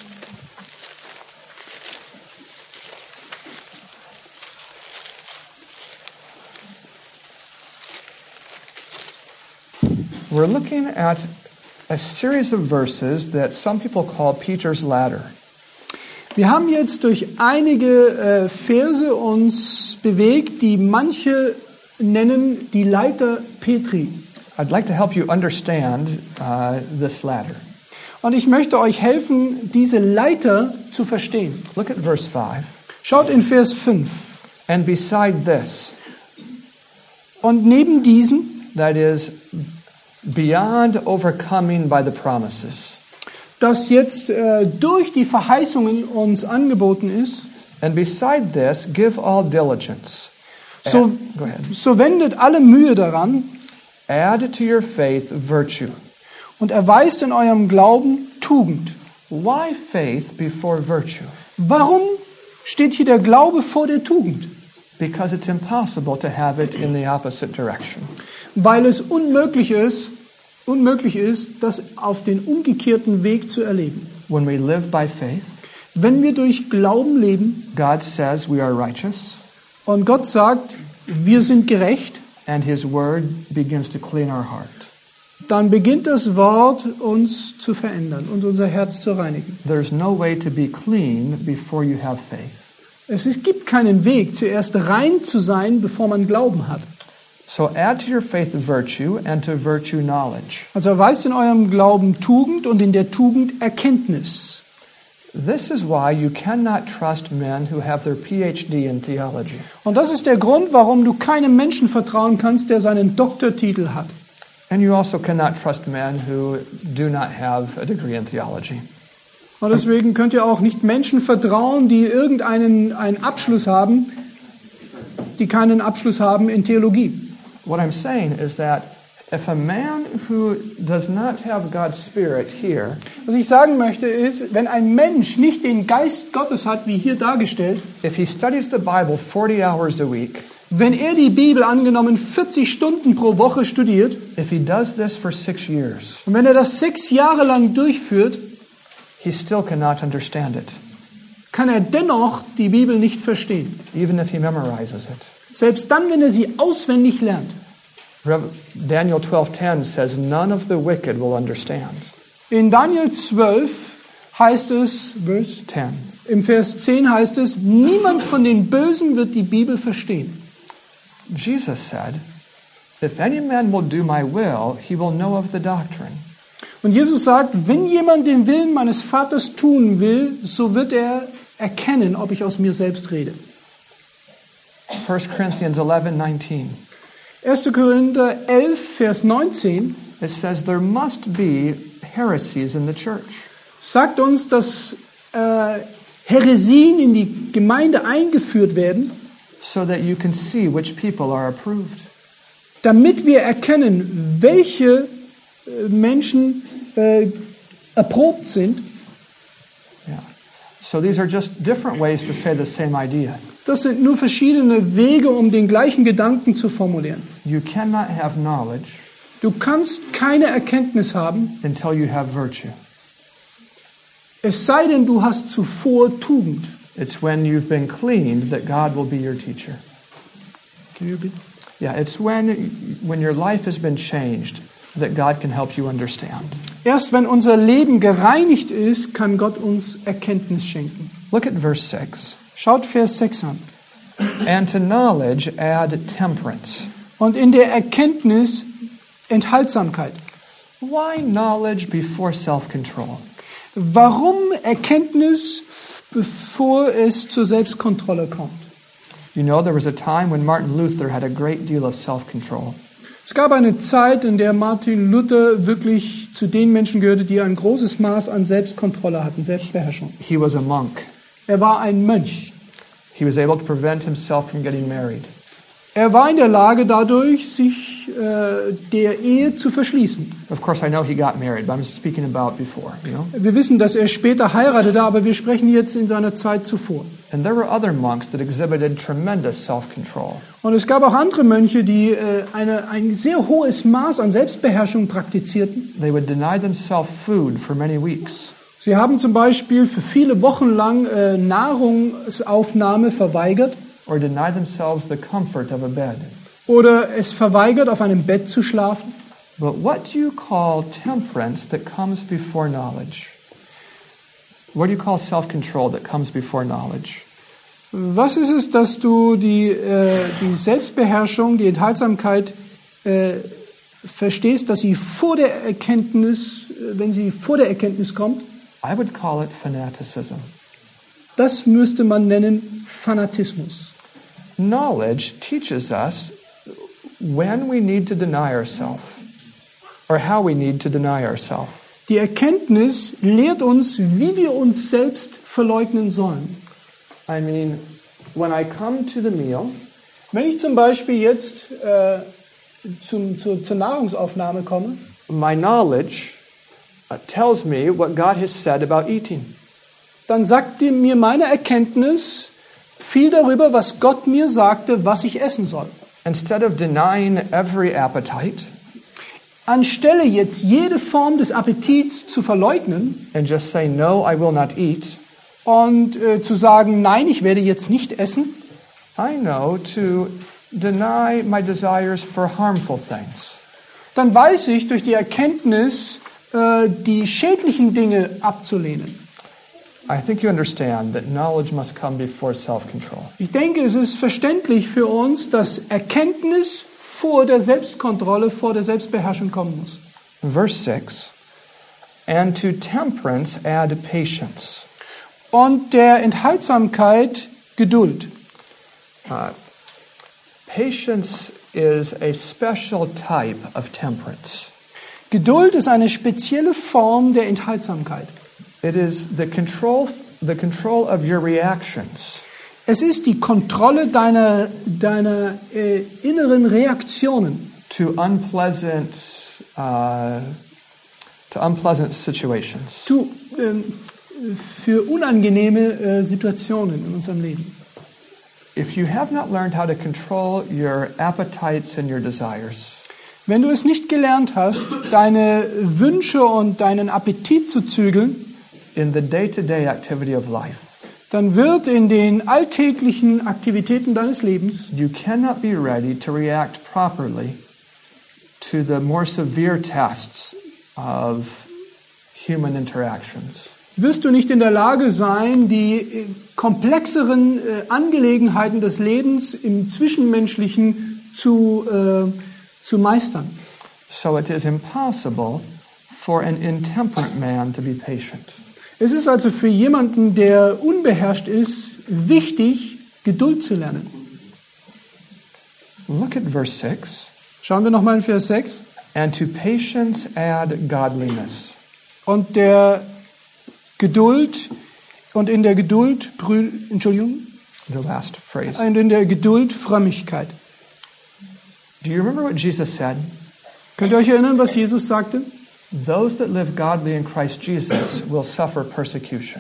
We're looking at a series of verses that some people call Peter's ladder. Wir haben jetzt durch einige Verse uns bewegt, die manche nennen die Leiter Petri. I'd like to help you understand this ladder. Und ich möchte euch helfen, diese Leiter zu verstehen. Look at verse 5. Schaut in Vers 5. And beside this, Und neben diesen, that is beyond overcoming by the promises. das jetzt durch die Verheißungen uns angeboten ist, And beside this, give all diligence. so, Go ahead. so wendet alle Mühe daran Add to your faith virtue. und erweist in eurem Glauben Tugend. Why faith before virtue? Warum steht hier der Glaube vor der Tugend? Because it's impossible to have it in the opposite direction. Weil es unmöglich ist, das auf den umgekehrten Weg zu erleben. When we live by faith, Wenn wir durch Glauben leben God says we are righteous, und Gott sagt, wir sind gerecht, and His Word begins to clean our heart. dann beginnt das Wort uns zu verändern und unser Herz zu reinigen. There's no way to be clean before you have faith. Gibt keinen Weg, zuerst rein zu sein, bevor man Glauben hat. So add to your faith virtue, and to virtue knowledge. Also erweist in eurem Glauben Tugend und in der Tugend Erkenntnis. This is why you cannot trust men who have their PhD in theology. Und das ist der Grund, warum du keinem Menschen vertrauen kannst, der seinen Doktortitel hat. And you also cannot trust men who do not have a degree in theology. Und deswegen könnt ihr auch nicht Menschen vertrauen, die einen Abschluss haben, die keinen Abschluss haben in Theologie. What I'm saying is that if a man who does not have God's Spirit here, Was ich sagen möchte ist, wenn ein Mensch nicht den Geist Gottes hat, wie hier dargestellt, if he studies the Bible 40 hours a week, wenn er die Bibel angenommen 40 Stunden pro Woche studiert if he does this for 6 years, und wenn er das 6 Jahre lang durchführt, he still cannot understand it, kann er dennoch die Bibel nicht verstehen. even if he memorizes it. Selbst dann, wenn er sie auswendig lernt. Daniel 12:10 says, none of the wicked will understand. In Daniel 12 heißt es, im Vers 10 heißt es, niemand von den Bösen wird die Bibel verstehen. Jesus said, if any man will do my will, he will know of the doctrine. Und Jesus sagt, wenn jemand den Willen meines Vaters tun will, so wird er erkennen, ob ich aus mir selbst rede. 1 Corinthians 11:19. 1. Korinther 11, Vers 19 It says there must be heresies in the church. sagt uns, dass Häresien in die Gemeinde eingeführt werden, So that you can see which people are approved. damit wir erkennen, welche Menschen erprobt sind. Yeah. So these are just different ways to say the same idea. Das sind nur verschiedene Wege, um den gleichen Gedanken zu formulieren. You cannot have knowledge Du kannst keine Erkenntnis haben, until you have virtue. es sei denn, du hast zuvor Tugend. It's when you've been cleaned that God will be your teacher. Yeah, it's when your life has been changed that God can help you understand. Erst wenn unser Leben gereinigt ist, kann Gott uns Erkenntnis schenken. Look at verse 6. Schaut Vers 6 an. And to knowledge add temperance. Und in der Erkenntnis Enthaltsamkeit. Why knowledge before self-control? Warum Erkenntnis, bevor es zur Selbstkontrolle kommt? You know, there was a time when Martin Luther had a great deal of self-control. Es gab eine Zeit, in der Martin Luther wirklich zu den Menschen gehörte, die ein großes Maß an Selbstkontrolle hatten, Selbstbeherrschung. He was a monk. Er war ein Mönch. He was able to prevent himself from getting married. Er war in der Lage, dadurch sich der Ehe zu verschließen. Of course, I know he got married, but I'm speaking about before, you know. Wir wissen, dass er später heiratete, aber wir sprechen jetzt in seiner Zeit zuvor. And there were other monks that exhibited tremendous self-control. Und es gab auch andere Mönche, die ein sehr hohes Maß an Selbstbeherrschung praktizierten. They would deny themselves food for many weeks. Sie haben zum Beispiel für viele Wochen lang Nahrungsaufnahme verweigert. Or deny themselves the comfort of a bed. Oder es verweigert, auf einem Bett zu schlafen. But what do you call temperance that comes before knowledge? What do you call self-control that comes before knowledge? Was ist es, dass du die Selbstbeherrschung, die Enthaltsamkeit verstehst, dass sie vor der Erkenntnis, wenn sie vor der Erkenntnis kommt? I would call it fanaticism. Das müsste man nennen Fanatismus. Knowledge teaches us when we need to deny ourselves, or how we need to deny ourselves. Die Erkenntnis lehrt uns, wie wir uns selbst verleugnen sollen. I mean, when I come to the meal, wenn ich zum Beispiel jetzt zur Nahrungsaufnahme komme, my knowledge tells me what God has said about eating. Dann sagt mir meine Erkenntnis viel darüber, was Gott mir sagte, was ich essen soll. Instead of denying every appetite, anstelle jetzt jede Form des Appetits zu verleugnen and just say no, I will not eat, und zu sagen, nein, ich werde jetzt nicht essen, I know to deny my desires for harmful things. Dann weiß ich durch die Erkenntnis, die schädlichen Dinge abzulehnen. I think you understand that knowledge must come before self-control. Ich denke, es ist verständlich für uns, dass Erkenntnis vor der Selbstkontrolle, vor der Selbstbeherrschung kommen muss. Verse 6, and to temperance add patience. Und der Enthaltsamkeit Geduld. Patience is a special type of temperance. Geduld ist eine spezielle Form der Enthaltsamkeit. It is the control of your reactions. Es ist die Kontrolle deiner inneren Reaktionen To unpleasant situations. Für unangenehme Situationen in unserem Leben. If you have not learned how to control your appetites and your desires, wenn du es nicht gelernt hast, deine Wünsche und deinen Appetit zu zügeln, in the day-to-day activity of life, dann wird in den alltäglichen Aktivitäten deines Lebens you cannot be ready to react properly to the more severe tests of human interactions. Wirst du nicht in der Lage sein, die komplexeren Angelegenheiten des Lebens im Zwischenmenschlichen zu meistern. So it is impossible for an intemperate man to be patient. Es ist also für jemanden, der unbeherrscht ist, wichtig, Geduld zu lernen. Look at verse 6. Schauen wir nochmal in Vers 6. And to patience add godliness. Und der Geduld und in der Geduld, The last phrase. Und in der Geduld Frömmigkeit. Do you remember what Jesus said? Könnt ihr euch erinnern, was Jesus sagte? Those that live godly in Christ Jesus will suffer persecution.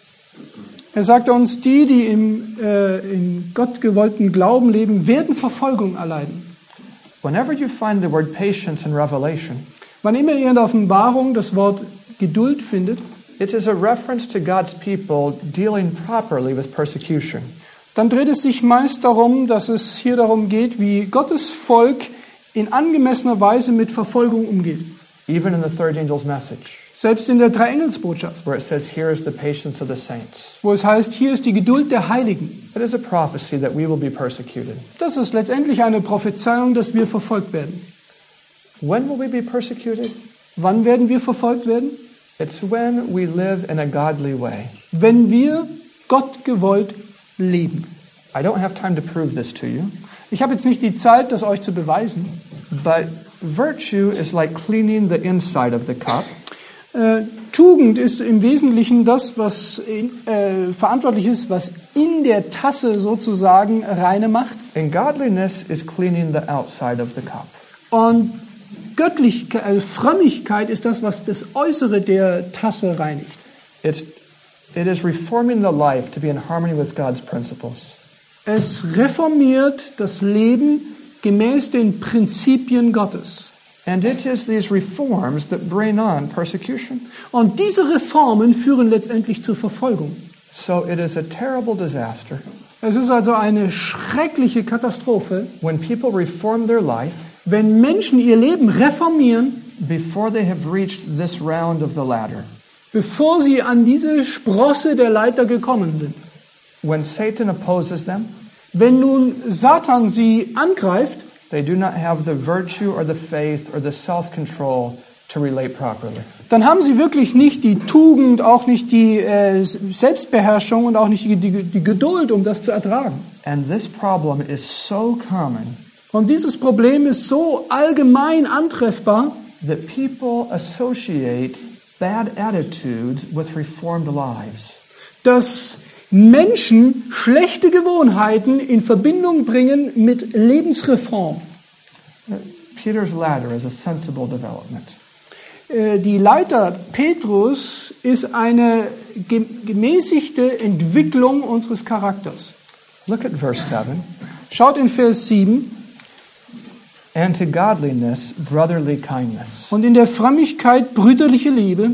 Er sagte uns, die in Gott gewollten Glauben leben, werden Verfolgung erleiden. Whenever you find the word patience in Revelation, wann immer ihr in der Offenbarung das Wort Geduld findet, it is a reference to God's people dealing properly with persecution. Dann dreht es sich meist darum, dass es hier darum geht, wie Gottes Volk in angemessener Weise mit Verfolgung umgeht. Even in the third angel's message, selbst in der Dreieingelsbotschaft, where it says, "Here is the patience of the saints." Wo es heißt, hier ist die Geduld der Heiligen. It is a prophecy that we will be persecuted. Das ist letztendlich eine Prophezeiung, dass wir verfolgt werden. When will we be persecuted? Wann werden wir verfolgt werden? It's when we live in a godly way. Wenn wir Gott gewollt leben. I don't have time to prove this to you. Ich habe jetzt nicht die Zeit, das euch zu beweisen. But virtue is like cleaning the inside of the cup. Tugend ist im Wesentlichen das, was verantwortlich ist, was in der Tasse sozusagen reine macht. And godliness is cleaning the outside of the cup. Und Frömmigkeit ist das, was das Äußere der Tasse reinigt. It is reforming the life to be in harmony with God's principles. Es reformiert das Leben gemäß den Prinzipien Gottes. And it is these reforms that bring on persecution. Und diese Reformen führen letztendlich zur Verfolgung. So it is a terrible disaster Es ist also eine schreckliche Katastrophe, when people reform their life wenn Menschen ihr Leben reformieren, before they have reached this round of the ladder. bevor sie an diese Sprosse der Leiter gekommen sind. When Satan opposes them, Wenn nun Satan sie angreift, they do not have the virtue or the faith or the self-control to relate properly. dann haben sie wirklich nicht die Tugend, auch nicht die Selbstbeherrschung und auch nicht die Geduld, um das zu ertragen. And this problem is so common Und dieses Problem ist so allgemein antreffbar, that people associate bad attitudes with reformed lives. dass Menschen schlechte Gewohnheiten in Verbindung bringen mit Lebensreform. Peter's ladder is a sensible development. Die Leiter Petrus ist eine gemäßigte Entwicklung unseres Charakters. Look at verse 7. Schaut in Vers 7. And to godliness, brotherly kindness. Und in der Frömmigkeit brüderliche Liebe.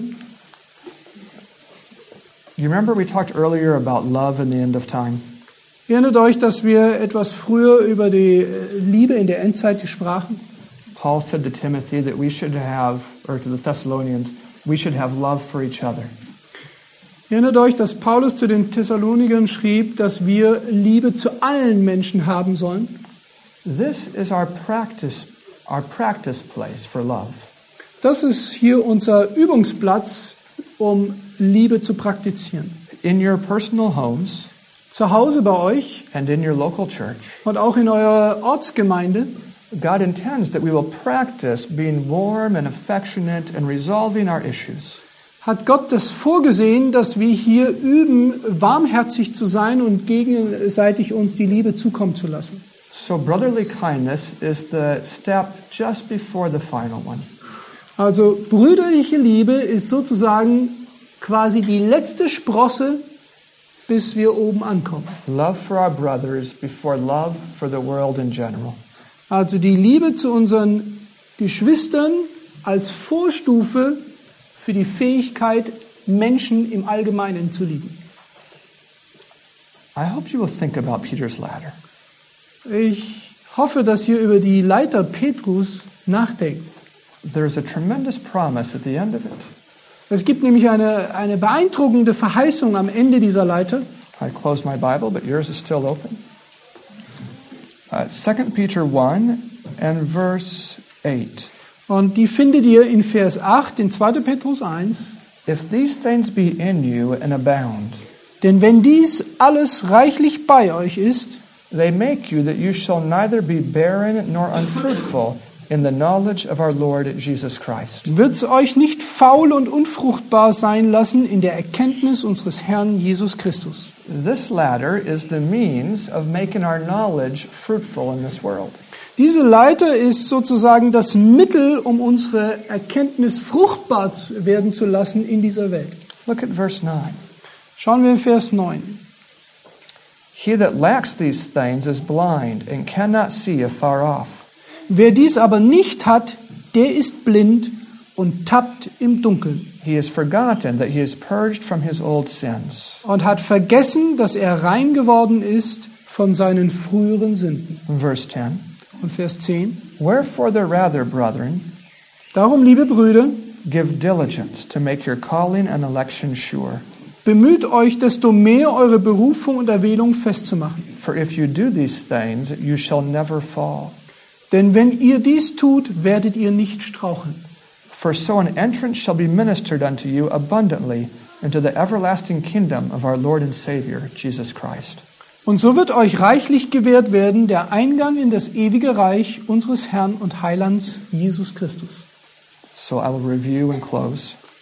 You remember we talked earlier about love in the end of time? Erinnert euch, dass wir etwas früher über die Liebe in der Endzeit sprachen? Paul said to Timothy that we should have, or to the Thessalonians, we should have love for each other. Erinnert euch, dass Paulus zu den Thessalonikern schrieb, dass wir Liebe zu allen Menschen haben sollen? This is our practice place for love. Das ist hier unser Übungsplatz, um Liebe zu praktizieren. In your personal homes Zu Hause bei euch and in your local church, und auch in eurer Ortsgemeinde God intends that we will practice being warm and affectionate and resolving our issues. hat Gott das vorgesehen, dass wir hier üben, warmherzig zu sein und gegenseitig uns die Liebe zukommen zu lassen. So brotherly kindness is the step just before the final one. Also brüderliche Liebe ist sozusagen quasi die letzte Sprosse, bis wir oben ankommen. Love for our brothers before love for the world in general. Also die Liebe zu unseren Geschwistern als Vorstufe für die Fähigkeit, Menschen im Allgemeinen zu lieben. I hope you will think about Peter's ladder. Ich hoffe, dass ihr über die Leiter Petrus nachdenkt. There's a tremendous promise at the end of it. Es gibt nämlich eine beeindruckende Verheißung am Ende dieser Leiter. I closed my Bible, but yours is still open. 2 Peter 1 and verse 8. Und die findet ihr in Vers 8 in 2. Petrus 1. If these things be in you and abound, Denn wenn dies alles reichlich bei euch ist, they make you that you shall neither be barren nor unfruitful in the knowledge of our Lord Jesus Christ. wird's euch nicht faul und unfruchtbar sein lassen in der Erkenntnis unseres Herrn Jesus Christus. This ladder is the means of making our knowledge fruitful in this world. Diese Leiter ist sozusagen das Mittel, um unsere Erkenntnis fruchtbar werden zu lassen in dieser Welt. Look at verse 9. Schauen wir in Vers 9. He that lacks these things is blind and cannot see afar off. Wer dies aber nicht hat, der ist blind und tappt im Dunkeln He has forgotten that he is purged from his old sins. und hat vergessen, dass er rein geworden ist von seinen früheren Sünden. Verse 10. Und Vers 10. Wherefore the rather, brethren, Darum, liebe Brüder, give diligence to make your calling and election sure. bemüht euch, desto mehr eure Berufung und Erwählung festzumachen. For if you do these things, you shall never fall. Denn wenn ihr dies tut, werdet ihr nicht straucheln. For so an entrance shall be ministered unto you abundantly into the everlasting kingdom of our Lord and Savior, Jesus Christ. Und so wird euch reichlich gewährt werden der Eingang in das ewige Reich unseres Herrn und Heilands Jesus Christus. So I will review and close.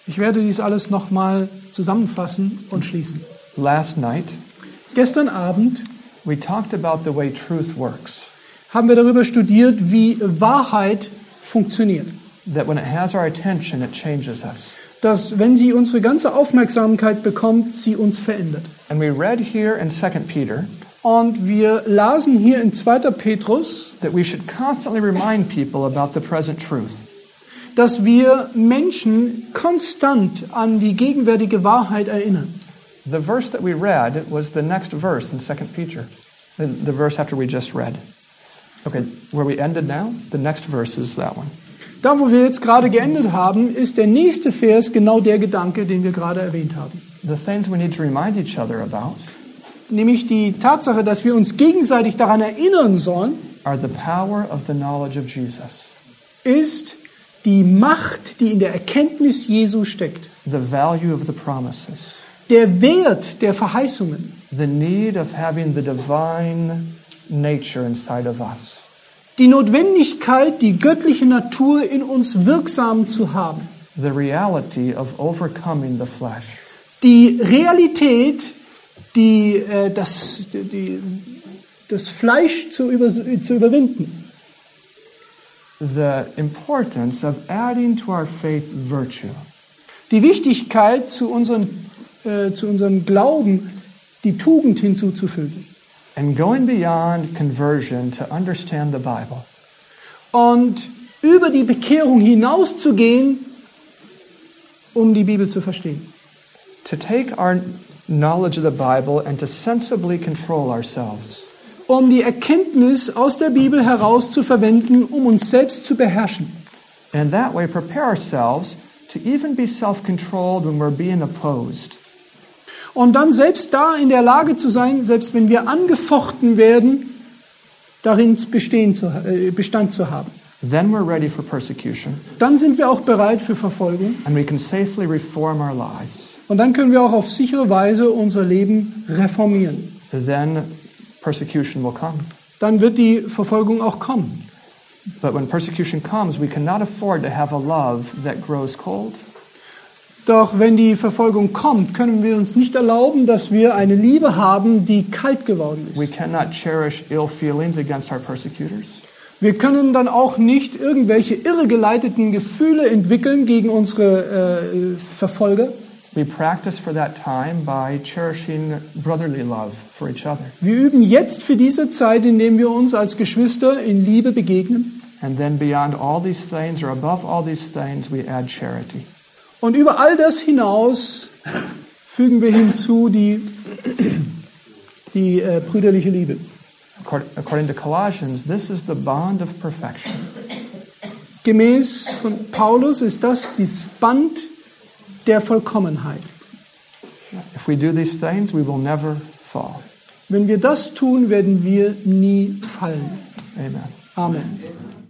Ich werde dies alles nochmal zusammenfassen und schließen. Last night, Gestern Abend we talked about the way truth works. haben wir darüber studiert, wie Wahrheit funktioniert. That when it has our attention, it changes us. Dass, wenn sie unsere ganze Aufmerksamkeit bekommt, sie uns verändert. And we read here in 2 Peter Und wir lasen hier in 2. Petrus, that we should constantly remind people about the present truth. dass wir Menschen konstant an die gegenwärtige Wahrheit erinnern. The verse that we read was the next verse in 2 Peter, the verse after we just read. Okay, where we ended now, the next verse is that one. Da, wo wir jetzt gerade geendet haben, ist der nächste Vers genau der Gedanke, den wir gerade erwähnt haben. The things we need to remind each other about Nämlich die Tatsache, dass wir uns gegenseitig daran erinnern sollen, are the power of the knowledge of Jesus, ist die Macht, die in der Erkenntnis Jesu steckt. the value of the promises, Der Wert der Verheißungen. the need of having the divine nature inside of us, Die Notwendigkeit, die göttliche Natur in uns wirksam zu haben. the reality of overcoming the flesh, Die Realität, das Fleisch zu überwinden. the importance of adding to our faith virtue, Die Wichtigkeit, zu unserem Glauben die Tugend hinzuzufügen. and going beyond conversion to understand the Bible. Und über die Bekehrung hinauszugehen, um die Bibel zu verstehen. To take our knowledge of the Bible and to sensibly control ourselves. Um die Erkenntnis aus der Bibel heraus zu verwenden, um uns selbst zu beherrschen. And that way prepare ourselves to even be self-controlled when we're being opposed. Und dann selbst da in der Lage zu sein, selbst wenn wir angefochten werden, darin Bestand zu haben. Then we're ready for persecution, Dann sind wir auch bereit für Verfolgung. and we can safely reform our lives. Und dann können wir auch auf sichere Weise unser Leben reformieren. Then persecution will come. Dann wird die Verfolgung auch kommen. But when persecution comes, we cannot afford to have a love that grows cold. Doch wenn die Verfolgung kommt, können wir uns nicht erlauben, dass wir eine Liebe haben, die kalt geworden We ist. cannot cherish ill feelings against our persecutors. Wir können dann auch nicht irgendwelche irregeleiteten Gefühle entwickeln gegen unsere Verfolger. We practice for that time by cherishing brotherly love for each other. Wir üben jetzt für diese Zeit, indem wir uns als Geschwister in Liebe begegnen. And then beyond all these things, or above all these things, we add charity. Und über all das hinaus fügen wir hinzu die brüderliche Liebe. According to Colossians, this is the bond of perfection. Gemäß von Paulus ist das Band der Vollkommenheit. If we do these things, we will never fall. Wenn wir das tun, werden wir nie fallen. Amen. Amen.